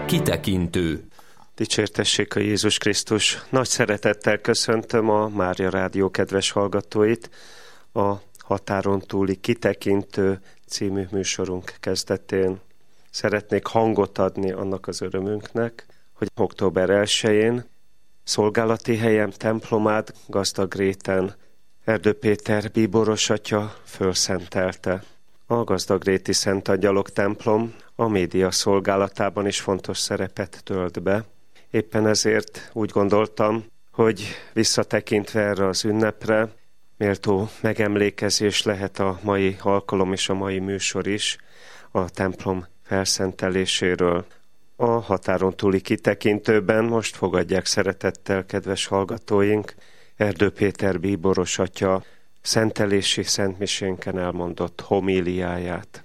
Kitekintő. Dicsértessék a Jézus Krisztus! Nagy szeretettel köszöntöm a Mária Rádió kedves hallgatóit a Határon túli Kitekintő című műsorunk kezdetén. Szeretnék hangot adni annak az örömünknek, hogy október 1-én szolgálati helyem templomát Gazdagréten Erdő Péter bíboros atya fölszentelte. A Gazdagréti Szent Angyalok templom a média szolgálatában is fontos szerepet tölt be. Éppen ezért úgy gondoltam, hogy visszatekintve erre az ünnepre, méltó megemlékezés lehet a mai alkalom és a mai műsor is a templom felszenteléséről. A Határon túli Kitekintőben most fogadják szeretettel, kedves hallgatóink, Erdő Péter bíboros atya szentelési szentmisénken elmondott homíliáját.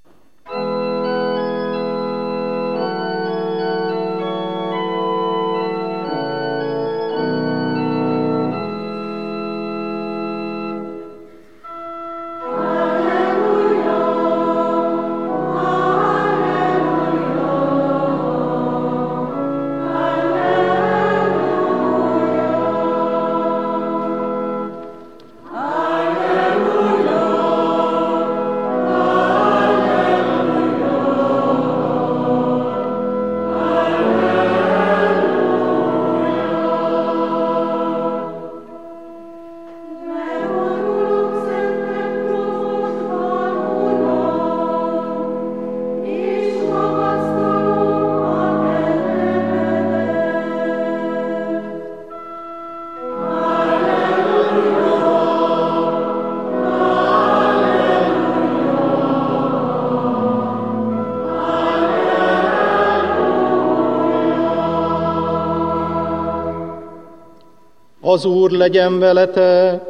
Az Úr legyen veletek!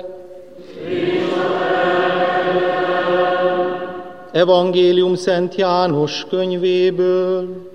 Evangélium Szent János könyvéből.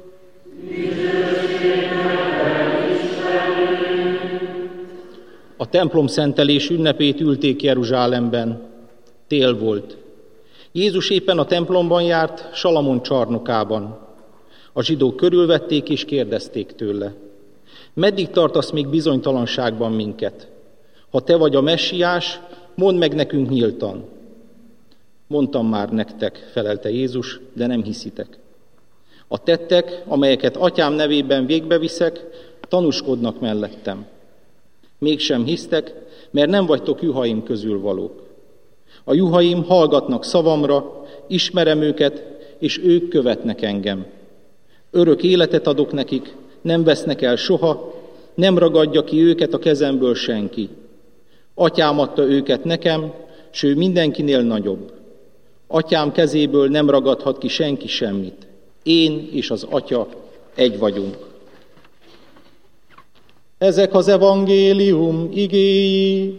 A templom szentelés ünnepét ülték Jeruzsálemben. Tél volt. Jézus éppen a templomban járt, Salamon csarnokában. A zsidók körülvették és kérdezték tőle: meddig tartasz még bizonytalanságban minket? Ha te vagy a messiás, mondd meg nekünk nyíltan. Mondtam már nektek, felelte Jézus, de nem hiszitek. A tettek, amelyeket atyám nevében végbeviszek, tanúskodnak mellettem. Mégsem hisztek, mert nem vagytok juhaim közül valók. A juhaim hallgatnak szavamra, ismerem őket, és ők követnek engem. Örök életet adok nekik, nem vesznek el soha, nem ragadja ki őket a kezemből senki. Atyám adta őket nekem, s ő mindenkinél nagyobb. Atyám kezéből nem ragadhat ki senki semmit. Én és az Atya egy vagyunk. Ezek az evangélium igéi.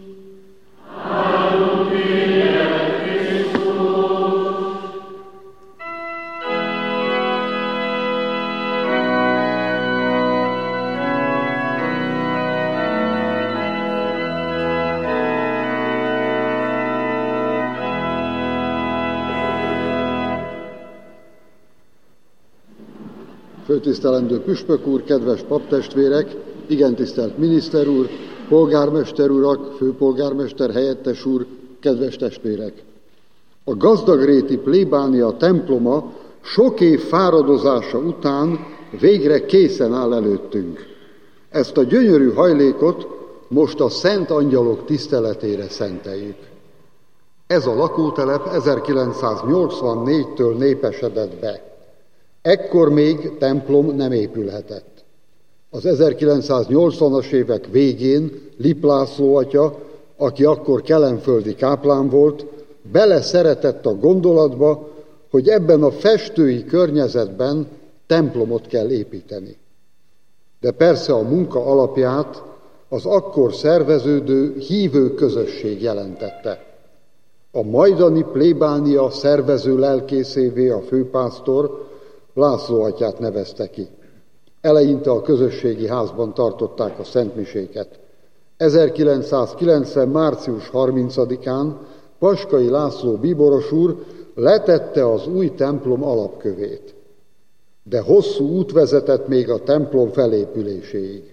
Főtisztelendő püspök úr, kedves paptestvérek, igen tisztelt miniszter úr, polgármester urak, főpolgármester helyettes úr, kedves testvérek! A gazdagréti plébánia temploma sok év fáradozása után végre készen áll előttünk. Ezt a gyönyörű hajlékot most a Szent Angyalok tiszteletére szenteljük. Ez a lakótelep 1984-től népesedett be. Ekkor még templom nem épülhetett. Az 1980-as évek végén Lip László atya, aki akkor kelenföldi káplán volt, beleszeretett a gondolatba, hogy ebben a festői környezetben templomot kell építeni. De persze a munka alapját az akkor szerveződő hívő közösség jelentette. A majdani plébánia szervező lelkészévé a főpásztor László atyát nevezte ki. Eleinte a közösségi házban tartották a szentmiséket. 1990. március 30-án Paskai László bíboros úr letette az új templom alapkövét. de hosszú út vezetett még a templom felépüléséig.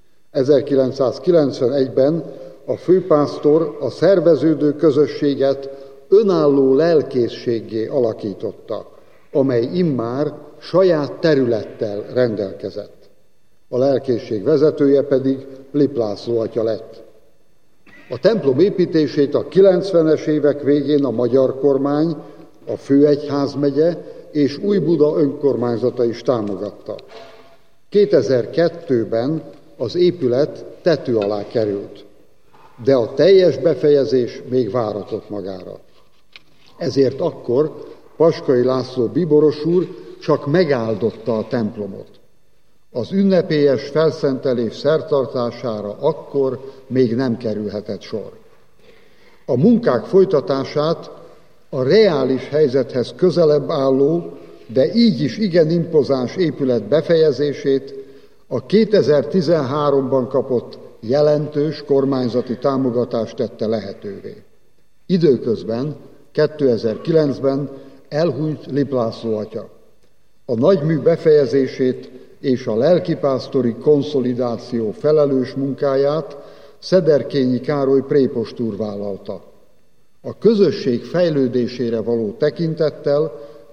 1991-ben a főpásztor a szerveződő közösséget önálló lelkészséggé alakította, amely immár saját területtel rendelkezett. A lelkészség vezetője pedig Lip László atya lett. A templom építését a 90-es évek végén a magyar kormány, a főegyházmegye és Újbuda önkormányzata is támogatta. 2002-ben az épület tető alá került, de a teljes befejezés még váratott magára. Ezért akkor Paskai László bíboros úr csak megáldotta a templomot. Az ünnepélyes felszentelés szertartására akkor még nem kerülhetett sor. A munkák folytatását a reális helyzethez közelebb álló, de így is igen impozáns épület befejezését a 2013-ban kapott jelentős kormányzati támogatást tette lehetővé. Időközben, 2009-ben elhunyt Lip László atya. A nagymű befejezését és a lelkipásztori konszolidáció felelős munkáját Szederkényi Károly prépost úr vállalta. A közösség fejlődésére való tekintettel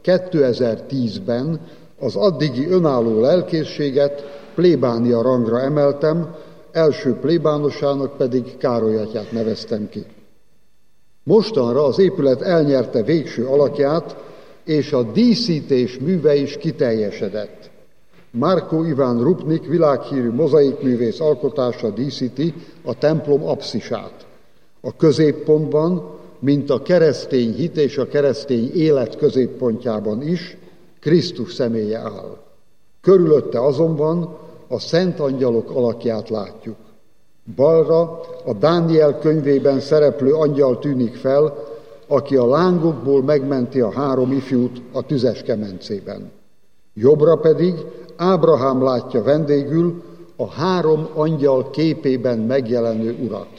2010-ben az addigi önálló lelkészséget plébánia rangra emeltem, első plébánosának pedig Károly atyát neveztem ki. Mostanra az épület elnyerte végső alakját, és a díszítés műve is kiteljesedett. Márkó Iván Rupnik világhírű mozaikművész alkotása díszíti a templom apszisát. A középpontban, mint a keresztény hit és a keresztény élet középpontjában is, Krisztus személye áll. Körülötte azonban a szent angyalok alakját látjuk. Balra a Dániel könyvében szereplő angyal tűnik fel, aki a lángokból megmenti a 3 ifjút a tüzes kemencében. Jobbra pedig Ábrahám látja vendégül a 3 angyal képében megjelenő urat.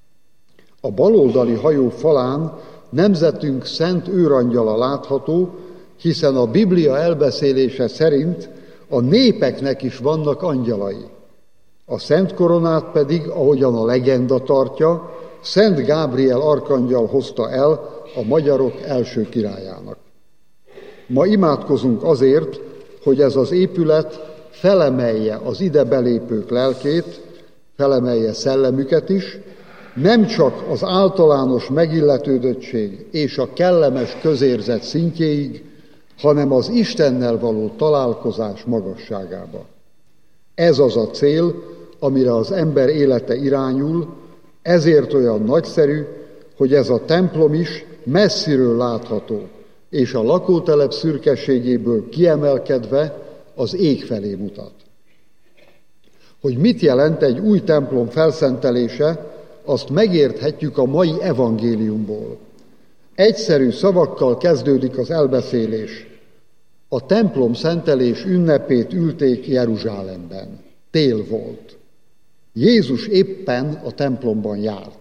A baloldali hajó falán nemzetünk szent őrangyala látható, hiszen a Biblia elbeszélése szerint a népeknek is vannak angyalai. A szent koronát pedig, ahogyan a legenda tartja, Szent Gábriel arkangyal hozta el a magyarok első királyának. Ma imádkozunk azért, hogy ez az épület felemelje az ide belépők lelkét, felemelje szellemüket is, nem csak az általános megilletődöttség és a kellemes közérzet szintjéig, hanem az Istennel való találkozás magasságába. Ez az a cél, amire az ember élete irányul, ezért olyan nagyszerű, hogy ez a templom is messziről látható, és a lakótelep szürkeségéből kiemelkedve az ég felé mutat. Hogy mit jelent egy új templom felszentelése, azt megérthetjük a mai evangéliumból. Egyszerű szavakkal kezdődik az elbeszélés. A templom szentelés ünnepét ülték Jeruzsálemben. Tél volt. Jézus éppen a templomban járt.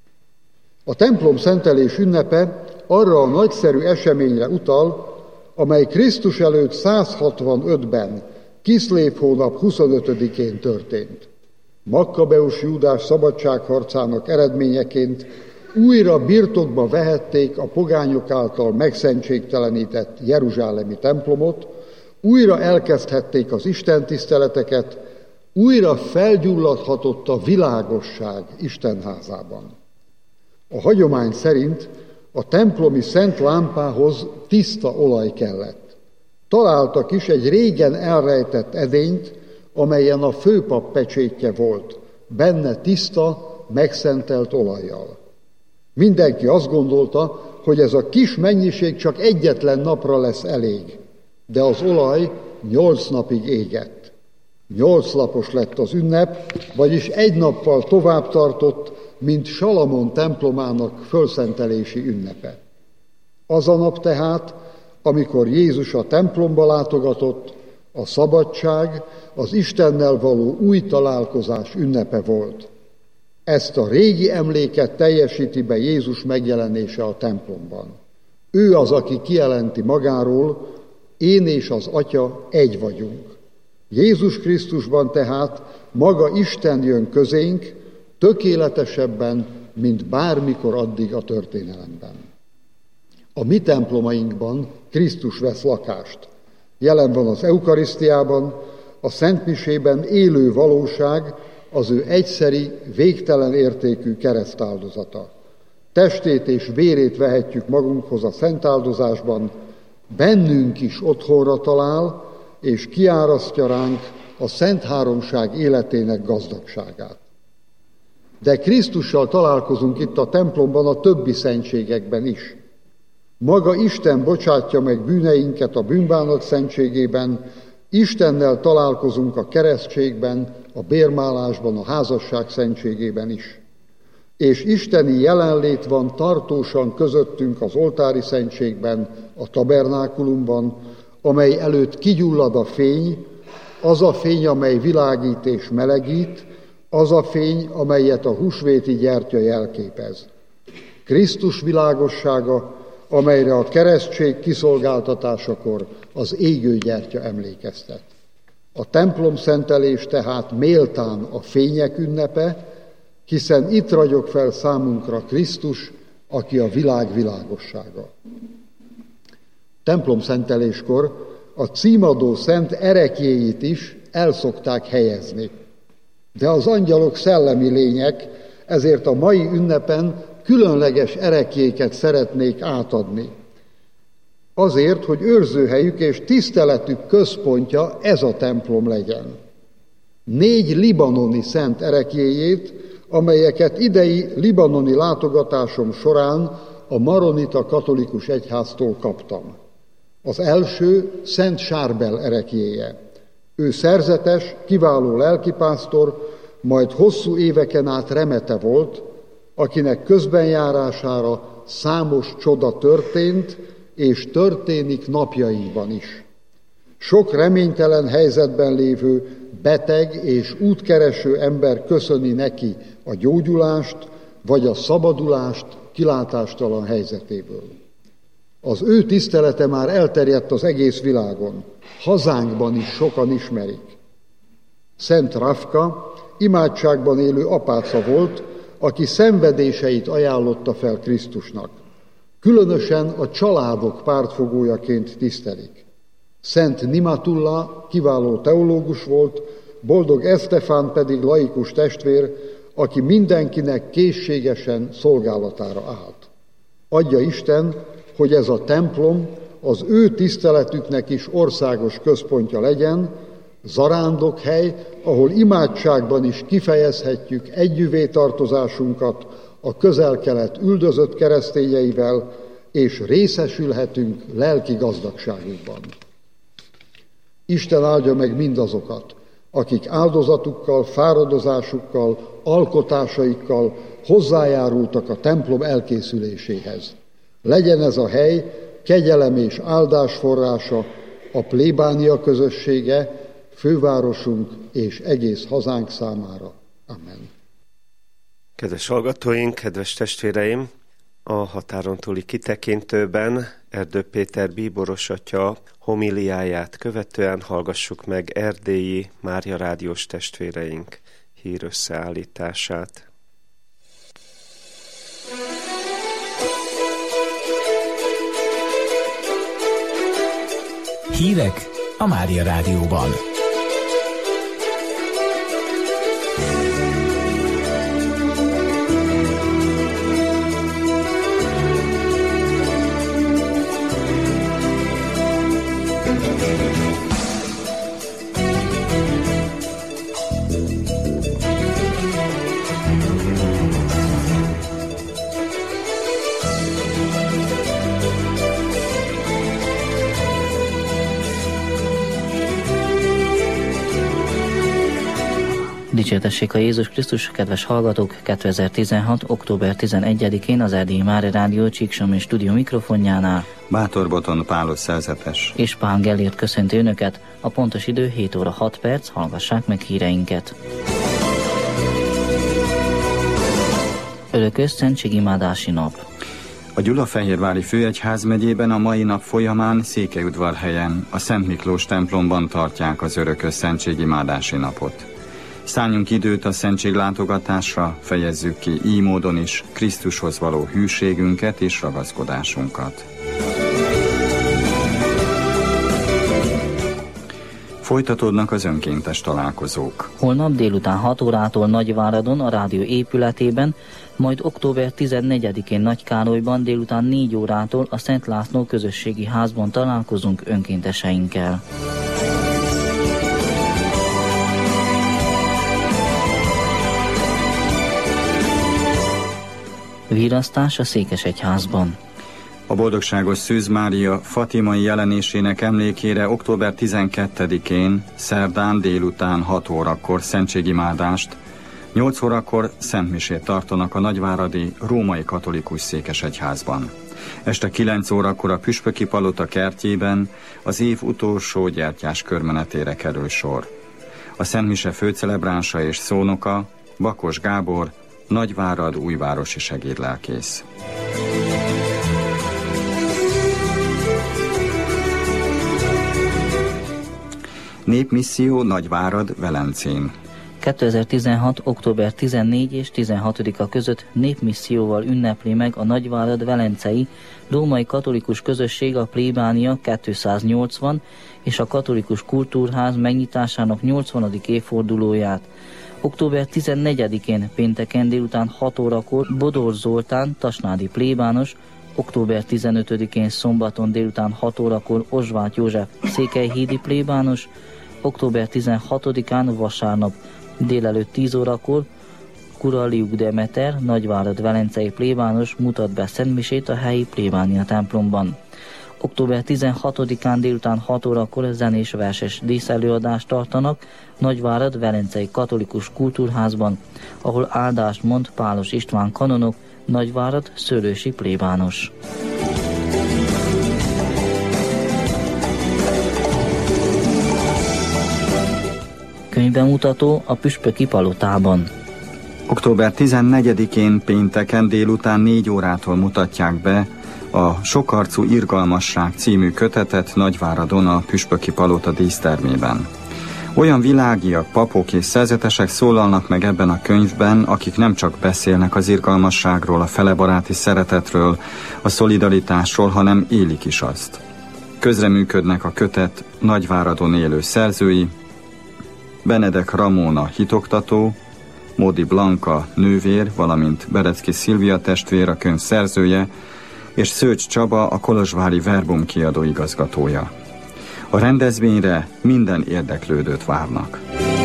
A templom szentelés ünnepe arra a nagyszerű eseményre utal, amely Krisztus előtt 165-ben, Kiszlév hónap 25-én történt. Makkabeus Júdás szabadságharcának eredményeként újra birtokba vehették a pogányok által megszentségtelenített jeruzsálemi templomot, újra elkezdhették az istentiszteleteket, újra felgyulladhatott a világosság Istenházában. A hagyomány szerint a templomi szent lámpához tiszta olaj kellett. Találtak is egy régen elrejtett edényt, amelyen a főpap pecsétje volt, benne tiszta, megszentelt olajjal. Mindenki azt gondolta, hogy ez a kis mennyiség csak egyetlen napra lesz elég, de az olaj 8 napig égett. 8 napos lett az ünnep, vagyis 1 nappal tovább tartott, mint Salamon templomának fölszentelési ünnepe. Az a nap tehát, amikor Jézus a templomba látogatott, a szabadság, az Istennel való új találkozás ünnepe volt. Ezt a régi emléket teljesíti be Jézus megjelenése a templomban. Ő az, aki kijelenti magáról, én és az Atya egy vagyunk. Jézus Krisztusban tehát maga Isten jön közénk tökéletesebben, mint bármikor addig a történelemben. A mi templomainkban Krisztus vesz lakást. Jelen van az eukarisztiában, a szentmisében élő valóság, az ő egyszeri, végtelen értékű keresztáldozata. Testét és vérét vehetjük magunkhoz a szentáldozásban, bennünk is otthonra talál, és kiárasztja ránk a Szent Háromság életének gazdagságát. De Krisztussal találkozunk itt a templomban a többi szentségekben is. Maga Isten bocsátja meg bűneinket a bűnbánat szentségében, Istennel találkozunk a keresztségben, a bérmálásban, a házasság szentségében is. És isteni jelenlét van tartósan közöttünk az oltári szentségben, a tabernákulumban, amely előtt kigyullad a fény, az a fény, amely világít és melegít, az a fény, amelyet a húsvéti gyertya jelképez. Krisztus világossága, amelyre a keresztség kiszolgáltatásakor az égő gyertya emlékeztet. A templom szentelés tehát méltán a fények ünnepe, hiszen itt ragyog fel számunkra Krisztus, aki a világ világossága. Templom szenteléskor a címadó szent ereklyéit is el szokták helyezni. De az angyalok szellemi lények, ezért a mai ünnepen különleges ereklyéket szeretnék átadni. Azért, hogy őrzőhelyük és tiszteletük központja ez a templom legyen. 4 libanoni szent ereklyéjét, amelyeket idei libanoni látogatásom során a maronita katolikus egyháztól kaptam. Az első Szent Sárbel ereklyéje. Ő szerzetes, kiváló lelkipásztor, majd hosszú éveken át remete volt, akinek közbenjárására számos csoda történt, és történik napjainkban is. Sok reménytelen helyzetben lévő, beteg és útkereső ember köszöni neki a gyógyulást, vagy a szabadulást kilátástalan helyzetéből. Az ő tisztelete már elterjedt az egész világon, hazánkban is sokan ismerik. Szent Rafka imádságban élő apáca volt, aki szenvedéseit ajánlotta fel Krisztusnak. Különösen a családok pártfogójaként tisztelik. Szent Nimatulla kiváló teológus volt, Boldog Esztefán pedig laikus testvér, aki mindenkinek készségesen szolgálatára állt. Adja Isten, hogy ez a templom az ő tiszteletüknek is országos központja legyen, zarándokhely, ahol imádságban is kifejezhetjük együvé tartozásunkat a Közel-Kelet üldözött keresztényeivel, és részesülhetünk lelki gazdagságukban. Isten áldja meg mindazokat, akik áldozatukkal, fáradozásukkal, alkotásaikkal hozzájárultak a templom elkészüléséhez. Legyen ez a hely kegyelem és áldás forrása, a plébánia közössége, fővárosunk és egész hazánk számára. Amen. Kedves hallgatóink, kedves testvéreim! A határon túli kitekintőben Erdő Péter bíboros atya homiliáját követően hallgassuk meg erdélyi Mária rádiós testvéreink hírösszeállítását. Hírek a Mária rádióban. Dicsértessék a Jézus Krisztus, kedves hallgatók! 2016. október 11-én az Erdélyi Mária Rádió Csíksomi stúdió mikrofonjánál Bátor Boton Pálos szerzetes és Pál Gellért köszönti Önöket. A pontos idő 7 óra 6 perc, hallgassák meg híreinket. Örökös szentségimádási nap. A Gyulafehérvári Főegyházmegyében a mai nap folyamán Székelyudvarhelyen, a Szent Miklós templomban tartják az örökös szentségimádási napot. Szálljunk időt a szentséglátogatásra, fejezzük ki így módon is Krisztushoz való hűségünket és ragaszkodásunkat. Folytatódnak az önkéntes találkozók. Holnap délután 6 órától Nagyváradon, a rádió épületében, majd október 14-én Nagykárolyban délután 4 órától a Szent László közösségi házban találkozunk önkénteseinkkel. Virasztás a Székesegyházban. A boldogságos Szűz Mária fatimai jelenésének emlékére október 12-én, szerdán délután 6 órakor szentségimádást, 8 órakor szentmisét tartanak a nagyváradi római katolikus székesegyházban. Este 9 órakor a Püspöki Palota kertjében az év utolsó gyertyás körmenetére kerül sor. A szentmise főcelebránsa és szónoka Bakos Gábor, Nagyvárad újvárosi segédlelkész. Népmisszió Nagyvárad Velencén. 2016. október 14 és 16-a között népmisszióval ünnepli meg a Nagyvárad Velencei római katolikus közösség a plébánia 280 és a katolikus kultúrház megnyitásának 80. évfordulóját. Október 14-én pénteken délután 6 órakor Bodor Zoltán, tasnádi plébános, október 15-én szombaton délután 6 órakor Ozsváth József, székelyhídi plébános, október 16-án vasárnap délelőtt 10 órakor Kuraliuk Demeter, Nagyvárad Velencei plébános mutat be szentmisét a helyi plébánia templomban. Október 16-án délután 6 órakor zenés verses díszelőadást tartanak Nagyvárad Velencei Katolikus Kultúrházban, ahol áldást mond Pálos István kanonok, Nagyvárad szőlősi plébános. Könyvbemutató a Püspöki Palotában. Október 14-én pénteken délután 4 órától mutatják be a Sokarcú irgalmasság című kötetet Nagyváradon a Püspöki Palota dísztermében. Olyan világiak, papok és szerzetesek szólalnak meg ebben a könyvben, akik nem csak beszélnek az irgalmasságról, a felebaráti szeretetről, a szolidaritásról, hanem élik is azt. Közreműködnek a kötet Nagyváradon élő szerzői, Benedek Ramóna hitoktató, Módi Blanka nővér, valamint Berecki Szilvia testvér, a könyv szerzője, és Szőcs Csaba, a kolozsvári Verbum kiadó igazgatója. A rendezvényre minden érdeklődőt várnak.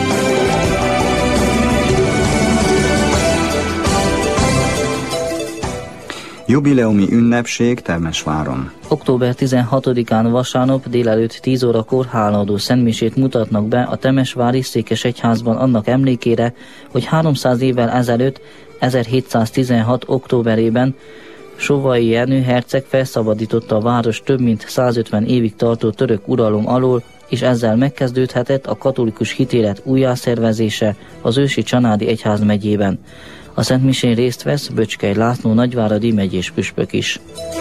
Jubileumi ünnepség Temesváron. Október 16-án vasárnap délelőtt 10 órakor hálaadó szentmisét mutatnak be a temesvári székesegyházban annak emlékére, hogy 300 évvel ezelőtt, 1716. októberében Sovai Jenő herceg felszabadította a város több mint 150 évig tartó török uralom alól, és ezzel megkezdődhetett a katolikus hitélet újjászervezése az ősi Csanádi egyházmegyében. A szentmisén részt vesz Böcskei László nagyváradi megyés püspök is.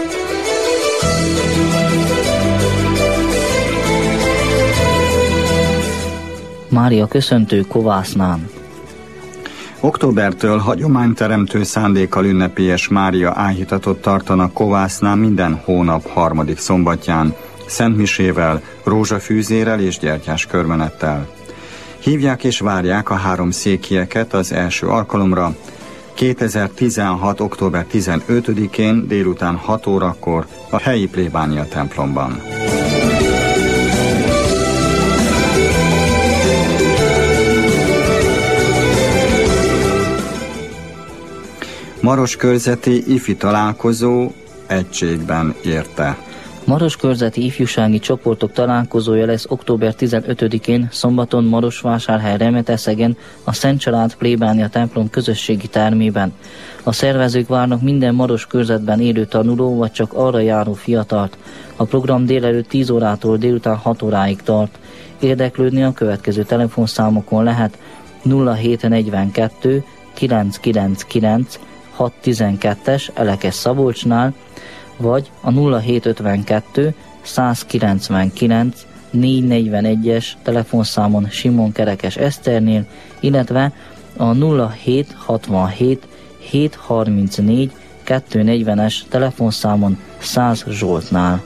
Mária köszöntő Kovásznán. Októbertől hagyományteremtő szándékkal ünnepélyes Mária áhítatot tartanak Kovásznán minden hónap harmadik szombatján, szentmisével, rózsafűzérrel és gyertyás körmenettel. Hívják és várják a 3 székhieket az első alkalomra 2016. október 15-én délután 6 órakor a helyi plébánia templomban. Maroskörzeti ifi találkozó egységben érte. Maroskörzeti ifjúsági csoportok találkozója lesz október 15-én szombaton Marosvásárhely Remeteszegen a Szent Család plébánia templom közösségi termében. A szervezők várnak minden Maroskörzetben élő tanuló vagy csak arra járó fiatalt. A program délelőtt 10 órától délután 6 óráig tart. Érdeklődni a következő telefonszámokon lehet 0742 999 6 612-es Elekes-Szabolcsnál, vagy a 0752 199 441-es telefonszámon Simon Kerekes Eszternél, illetve a 0767 734 240-es telefonszámon Száz Zsoltnál.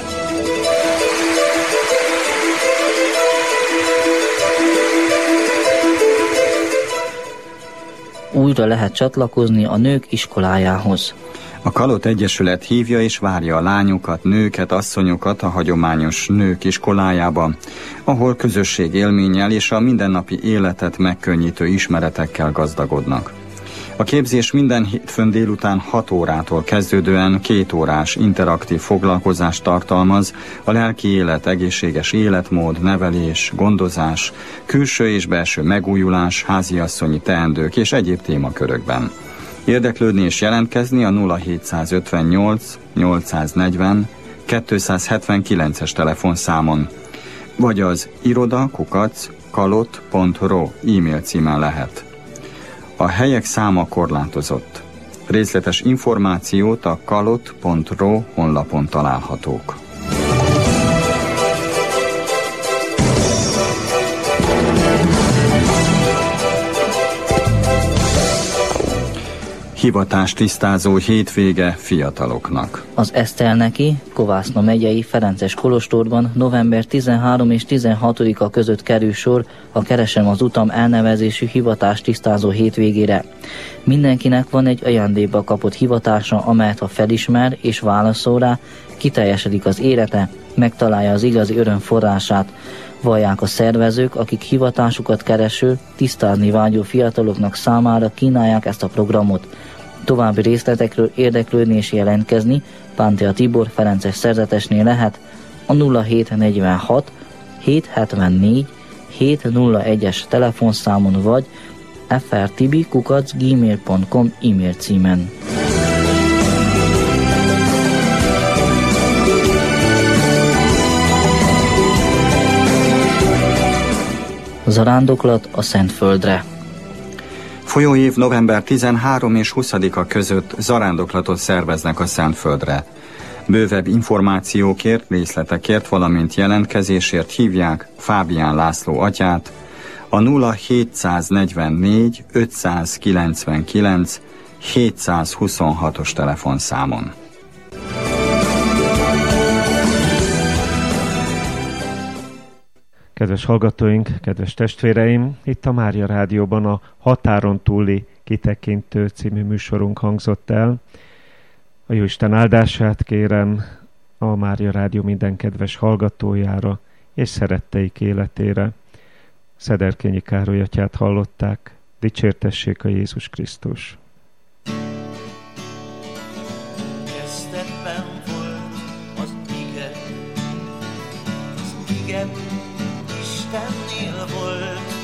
Újra lehet csatlakozni a nők iskolájához. A Kalot Egyesület hívja és várja a lányokat, nőket, asszonyokat a hagyományos nők iskolájába, ahol közösség élménnyel és a mindennapi életet megkönnyítő ismeretekkel gazdagodnak. A képzés minden hétfőn délután 6 órától kezdődően 2 órás interaktív foglalkozást tartalmaz a lelki élet, egészséges életmód, nevelés, gondozás, külső és belső megújulás, háziasszonyi teendők és egyéb témakörökben. Érdeklődni és jelentkezni a 0758 840 279-es telefonszámon, vagy az iroda@kalot.ro e-mail címen lehet. A helyek száma korlátozott. Részletes információt a kalot.ro honlapon találhatók. Hivatástisztázó hétvége fiataloknak. Az Eszterneki, Kovászna megyei Ferences kolostorban november 13 és 16-a között kerül sor a Keresem az utam elnevezésű hivatástisztázó hétvégére. Mindenkinek van egy ajándékba kapott hivatása, amelyet ha felismer és válaszol rá, kiteljesedik az élete, megtalálja az igazi öröm forrását. Vallják a szervezők, akik hivatásukat kereső, tisztázni vágyó fiataloknak számára kínálják ezt a programot. További részletekről érdeklődni és jelentkezni Pántea Tibor Ferences szerzetesnél lehet a 0746 774 701-es telefonszámon vagy frtibi@gmail.com e-mail címen. Zarándoklat a Szentföldre. Folyóév november 13 és 20-a között zarándoklatot szerveznek a Szentföldre. Bővebb információkért, részletekért, valamint jelentkezésért hívják Fábián László atyát a 0744 599 726-os telefonszámon. Kedves hallgatóink, kedves testvéreim, itt a Mária Rádióban a Határon túli kitekintő című műsorunk hangzott el. A Jóisten áldását kérem a Mária Rádió minden kedves hallgatójára és szeretteik életére. Szederkényi Károly atyát hallották. Dicsértessék a Jézus Krisztus! Kezdetben volt az ige Istennél volt,